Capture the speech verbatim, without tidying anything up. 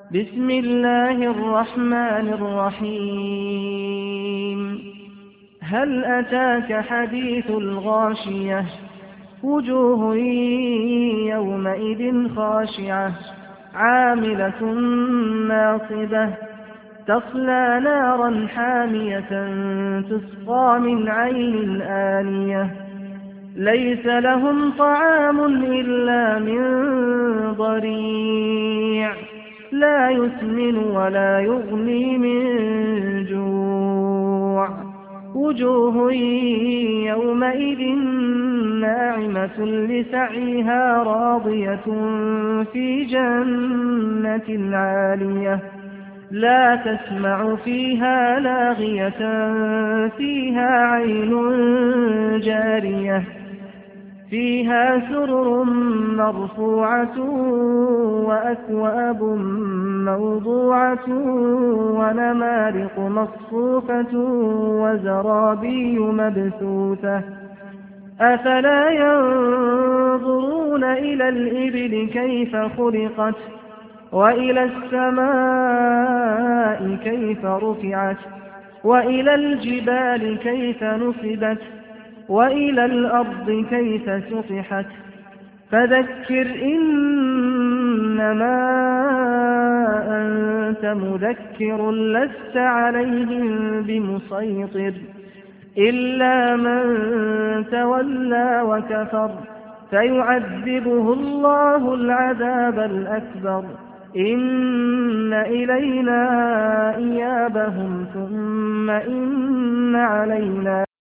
بسم الله الرحمن الرحيم هل أتاك حديث الغاشية وجوه يومئذ خاشعة عاملة ناصبة تصلى نارا حامية تسقى من عين آنية ليس لهم طعام إلا من ضريع لا يسمن ولا يغني من جوع وجوه يومئذ ناعمة لسعيها راضية في جنة عالية لا تسمع فيها لاغية فيها عين جارية فيها سرر مرفوعة وأكواب موضوعة ونمارق مصفوفة وزرابي مبثوثة أفلا ينظرون إلى الإبل كيف خلقت وإلى السماء كيف رفعت وإلى الجبال كيف نصبت وإلى الأرض كيف سطحت فذكر إنما أنت مذكر لست عليهم بمسيطر إلا من تولى وكفر فيعذبه الله العذاب الأكبر إن إلينا إيابهم ثم إن علينا